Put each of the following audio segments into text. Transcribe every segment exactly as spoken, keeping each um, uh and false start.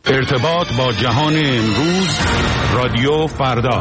ارتباط با جهان امروز، رادیو فردا.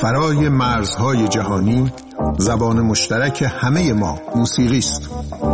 فرای مرزهای جهانی زبان مشترک همه ما موسیقی است.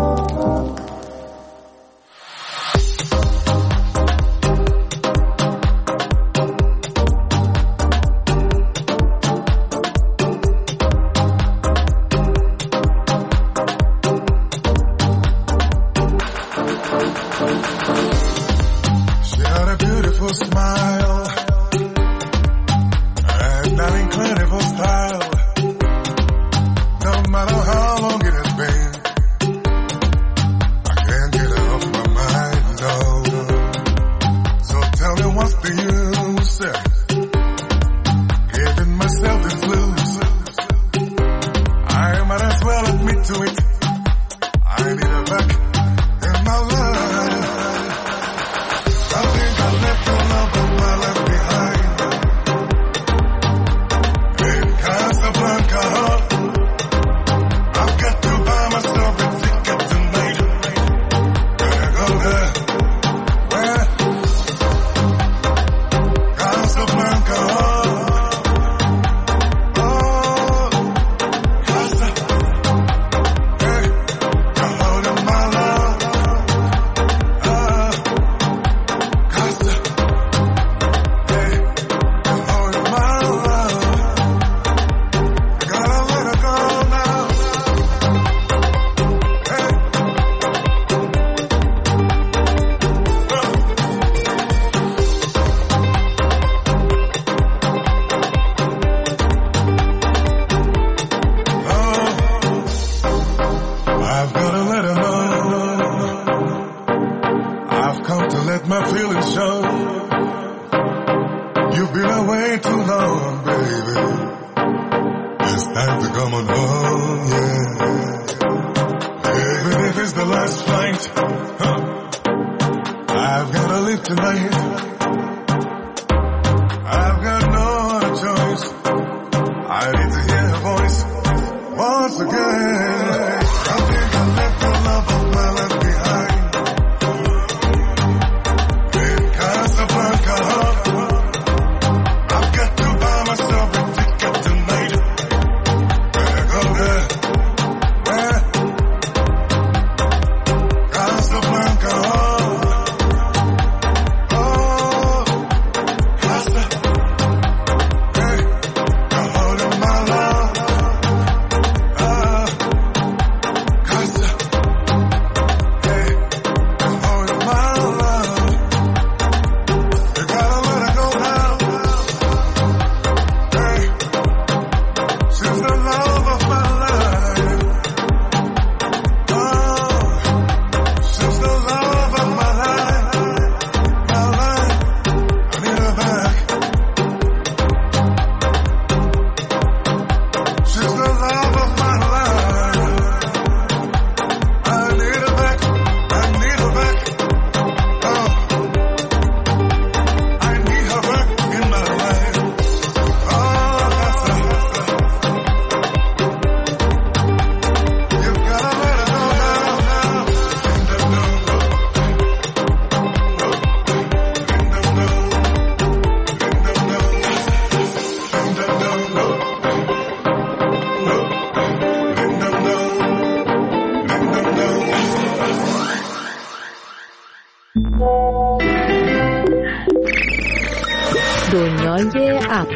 دنیای اپ.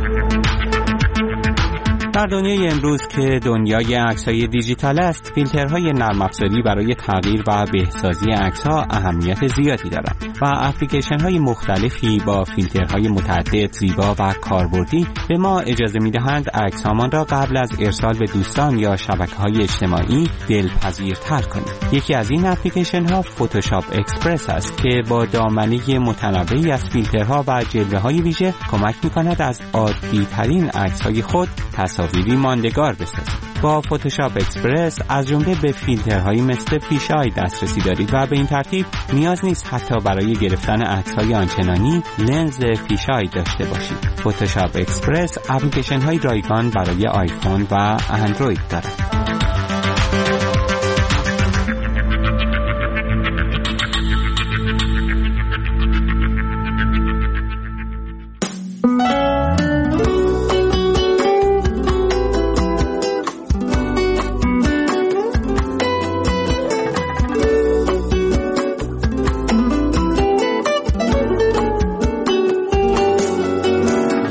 در دنیای امروز که دنیای عکس‌های دیجیتال است، فیلترهای نرم افزاری برای تغییر و بهسازی عکس‌ها اهمیت زیادی دارند و اپلیکیشن‌های مختلفی با فیلترهای متعدد، زیبا و کاربردی به ما اجازه می‌دهند عکس‌هامان را قبل از ارسال به دوستان یا شبکه‌های اجتماعی دلپذیرتر کنیم. یکی از این اپلیکیشن‌ها فتوشاپ اکسپرس است که با دامنه متنوعی از فیلترها و جلوه‌های ویژه کمک می‌کند از عادی‌ترین عکس‌های خود تصاویری ماندگار بسازید. با فتوشاپ اکسپرس از جمله به فیلترهایی مثل فیش‌آی دسترسی دارید و به این ترتیب نیاز نیست حتی برای گرفتن عکس‌های آنچنانی لنز فیش‌آی داشته باشید. فتوشاپ اکسپرس اپلیکیشن‌های رایگان برای آیفون و اندروید دارد.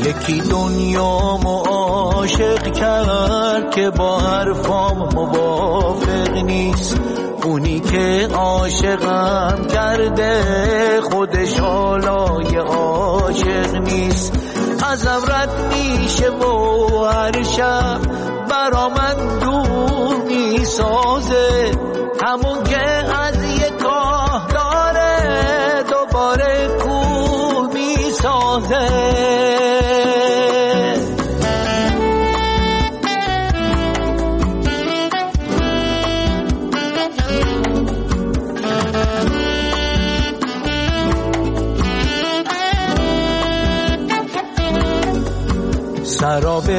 یکی دنیامو عاشق کرد که با حرفام موافق نیست، اونی که عاشقم کرده خودش حالای عاشق نیست. ازم رد میشه و هر شب برا من دور میسازه، همون که از یه گاه داره دوباره کور میسازه. سراب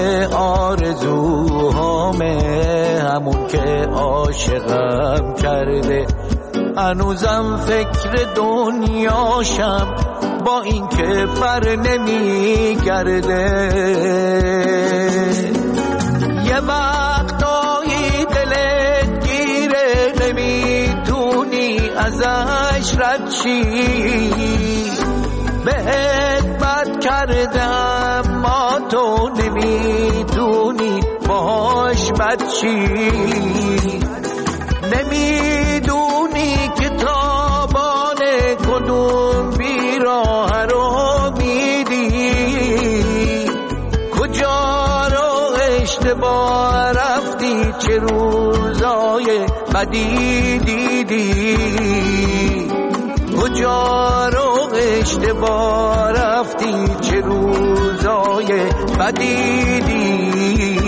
آرزوهامه همون که عاشقم کرده، هنوزم فکر دنیاشم با این که بر نمیگرده. یه وقتایی دلت گیره نمیتونی ازش رد شی، بهت بد کردم ما تو نمیتونی باهاش بد چی. نمیدونی که تابان کدوم بیراه رو میدی، کجا رو اشتباه رفتی، چه روزای بدی دیدی، کجا رو اشتباه رفتی، چه روزای بدی دیدی.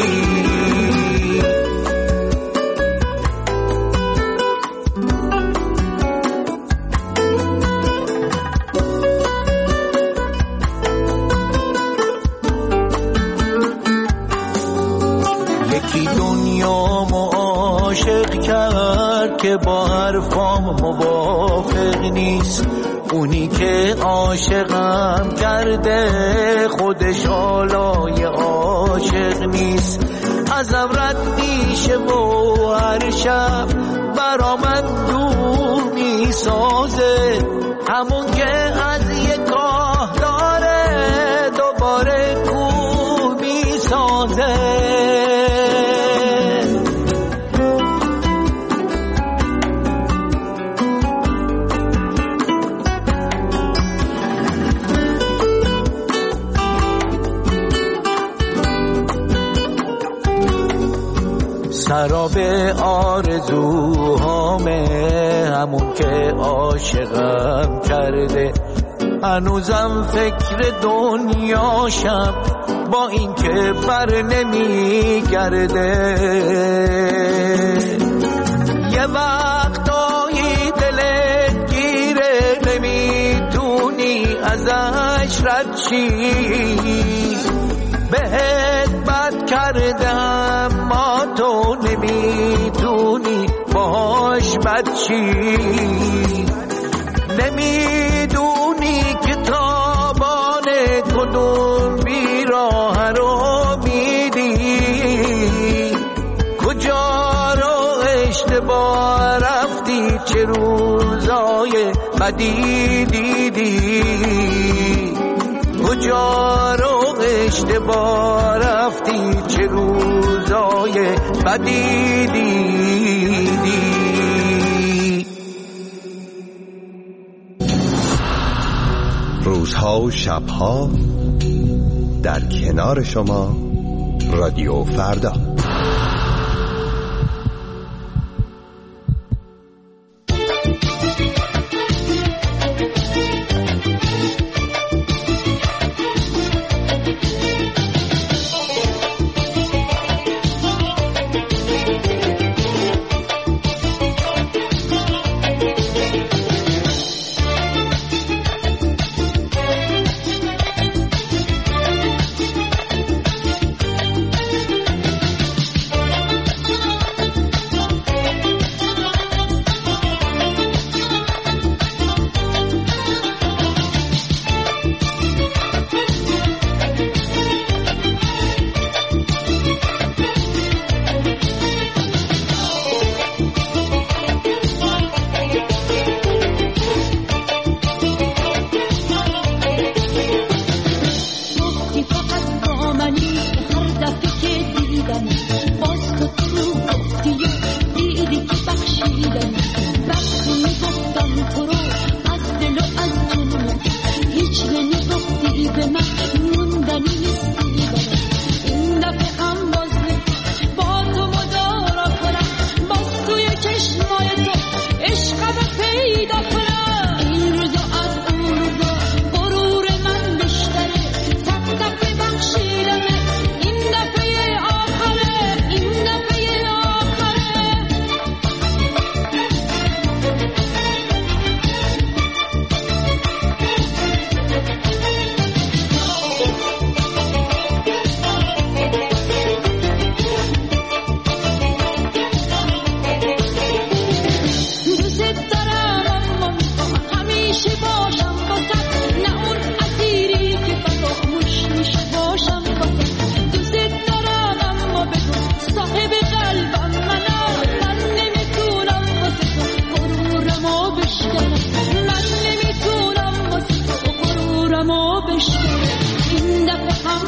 یکی دنیامو عاشق کرد که با حرفام موافق نیست، اونی که عاشقم کرده خودش حالای عاشق نیست. ازم رد میشه و هر شب برا من دور میسازه، همون که از یه گاه داره دوباره کور میسازه. سراب آرزوهامه همون که عاشقم کرده، هنوزم فکر دنیاشم با این که بر نمیگرده. یه وقتایی دلت گیره نمیتونی ازش رد شی، بهت بد کردم ما تو نمیتونی باهاش بد چی. نمیدونی که تابان کدوم بیراه رو میدی، کجا رو اشتباه رفتی، چه روزای بدی دیدی، کجا رو اشتباه رفتی، چه روزای بدی دیدی. روزها و شبها در کنار شما، رادیو فردا.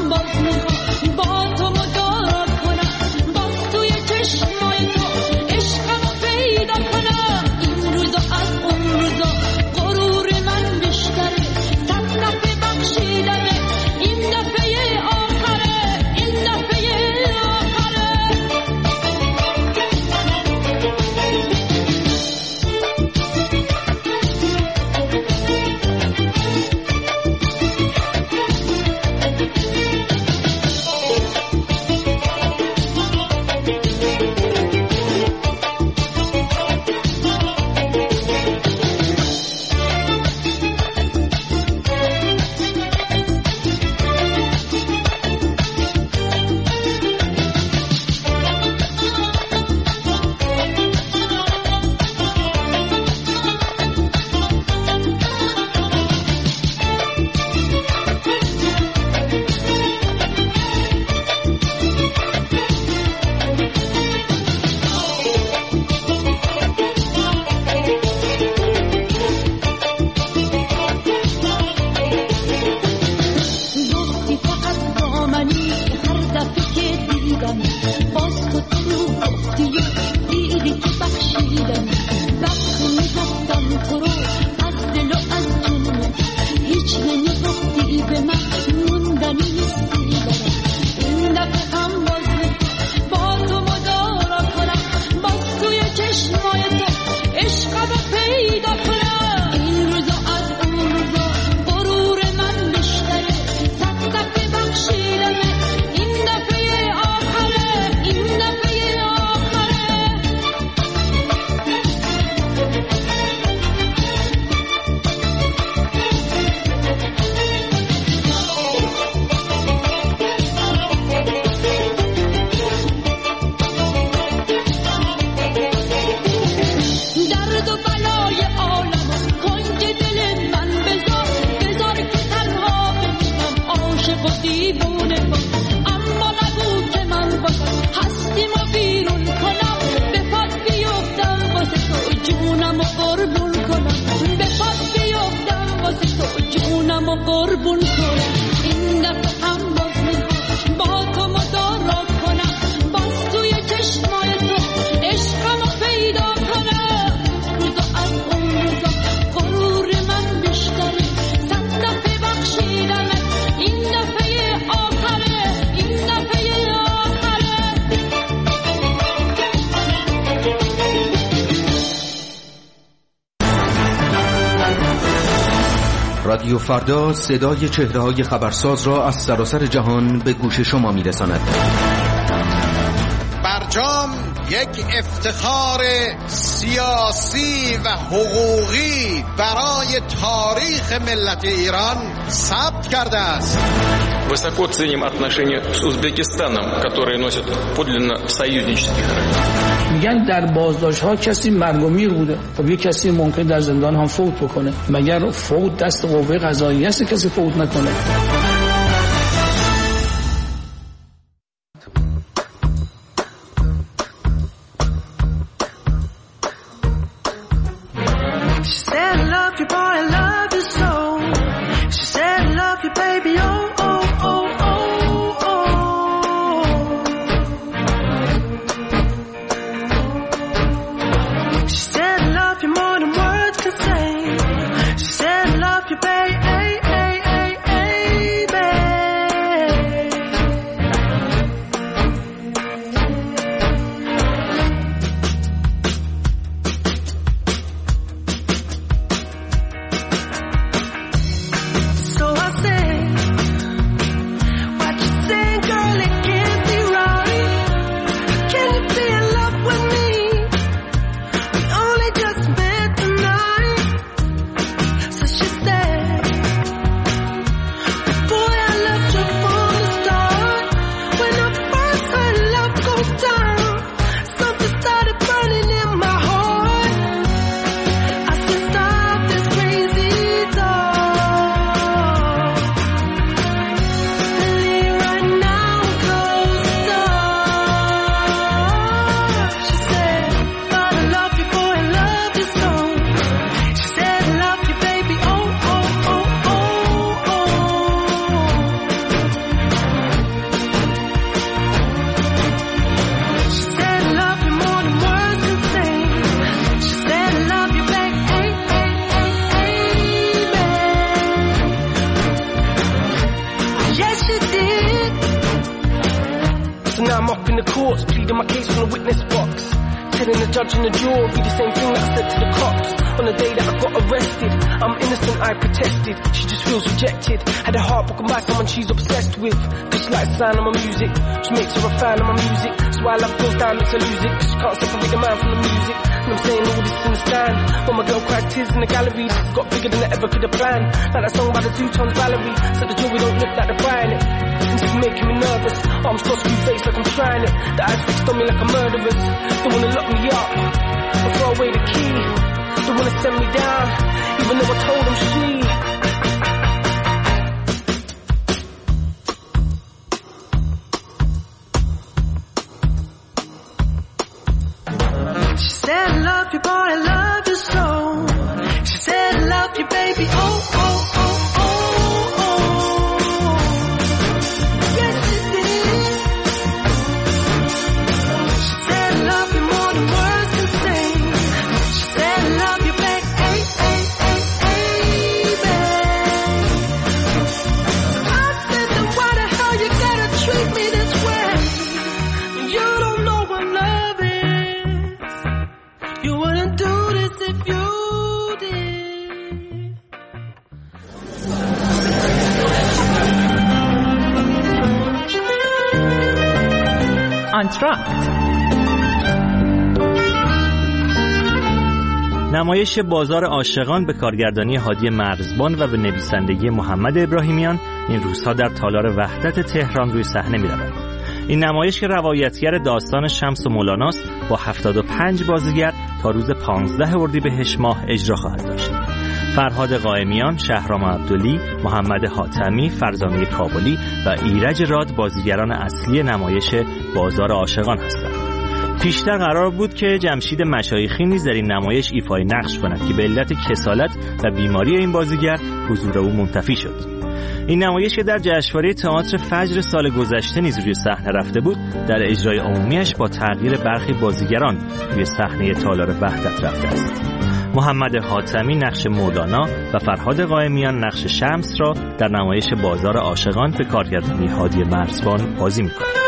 رادیو فردا صدای چهره‌های خبرساز را از سراسر جهان به گوش شما می‌رساند. برجام یک افتخار سیاسی و حقوقی برای تاریخ ملت ایران ثبت کرده است. Высоко ценим отношения с Узбекистаном, которые носят подлинно союзнический характер. میگن در بازداشت‌ها کسی مرگ و میر بوده. خب یک کسی ممکن در زندان هم فوت بکنه. مگر فوت دست قوه قضاییه است کسی فوت نکنه؟ So now I'm up in the courts, pleading my case from the witness box, telling the judge and the jury the same thing that I said to the cops on the day that I got arrested. I'm innocent, I protested, she just feels rejected. Had her heart broken by someone she's obsessed with, cause she likes the sound of my music, which makes her a fan of my music. So while love goes down, makes her lose it, cause she can't separate the man from the music. And I'm saying all this in the stand, when my girl cries tears in the gallery, it's got bigger than I ever could have planned. Like that song by the Two Tons Valerie, so the jury don't look like they're buying it. This is making me nervous, arms crossed, blue face like I'm trying it. The eyes fixed on me like a murderer's, they wanna lock me up or throw away the key. They wanna send me down, even though I told them she. She said I love you, boy, I love you so. She said I love you, baby, oh, oh, oh, oh, oh. Yes, she did. She said I love you more than words can say. She said I love you, baby, hey, hey, hey, hey, baby. I said, then why the hell you gotta treat me this way? You don't know what love is. You wouldn't do this if you did. آنتراکت نمایش بازار عاشقان به کارگردانی هادی مرزبان و به نویسندگی محمد ابراهیمیان این روزها در تالار وحدت تهران روی صحنه می‌رود. این نمایش که روایتگر داستان شمس و مولاناست با هفتاد و پنج بازیگر تا روز پانزده اردیبهشت ماه اجرا خواهد داشت. فرهاد قائمیان، شهرام عبدلی، محمد حاتمی، فرزانه کابلی و ایرج راد بازیگران اصلی نمایش بازار عاشقان هستند. پیشتر قرار بود که جمشید مشایخی نیز در این نمایش ایفای نقش کند که به علت کسالت و بیماری این بازیگر حضور او منتفی شد. این نمایش که در جشنواره تئاتر فجر سال گذشته نیز روی صحنه رفته بود، در اجرای عمومیش با تغییر برخی بازیگران روی صحنه تالار وحدت رفته است. محمد حاتمی نقش مولانا و فرهاد قائمیان نقش شمس را در نمایش بازار عاشقان به کارگردانی هادی مرزبان بازی می‌کنند.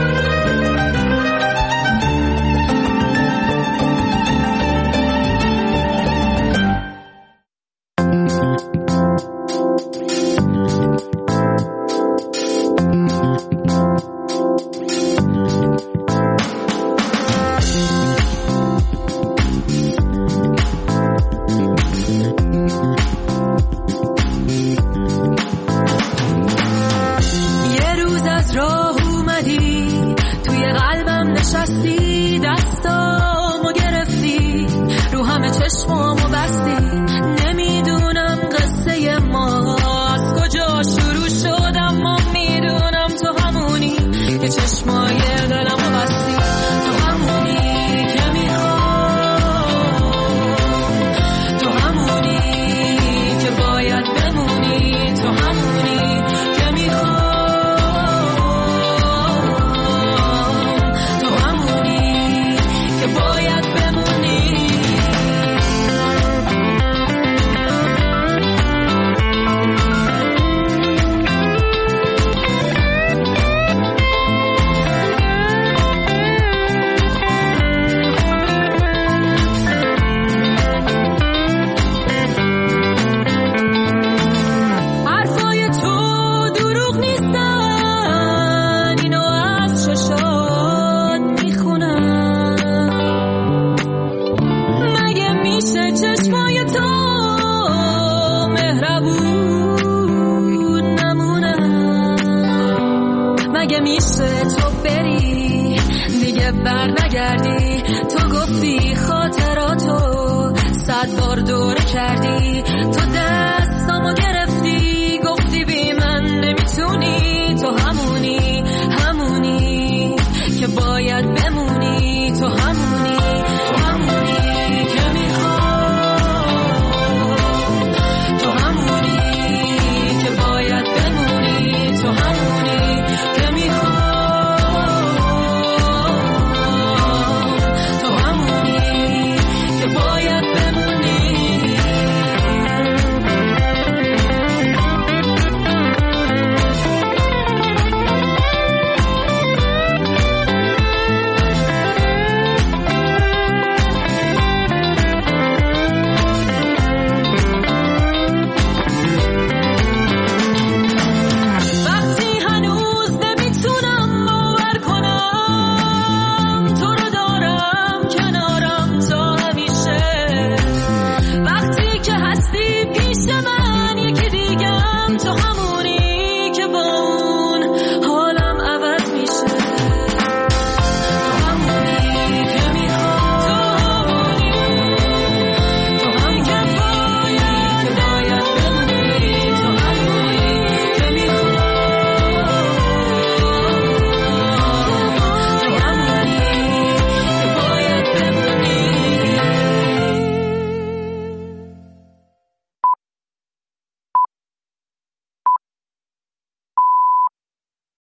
مگه میشه تو بری دیگه بر نگردی؟ تو گفتی خاطراتو صد بار دوره کردی، تو در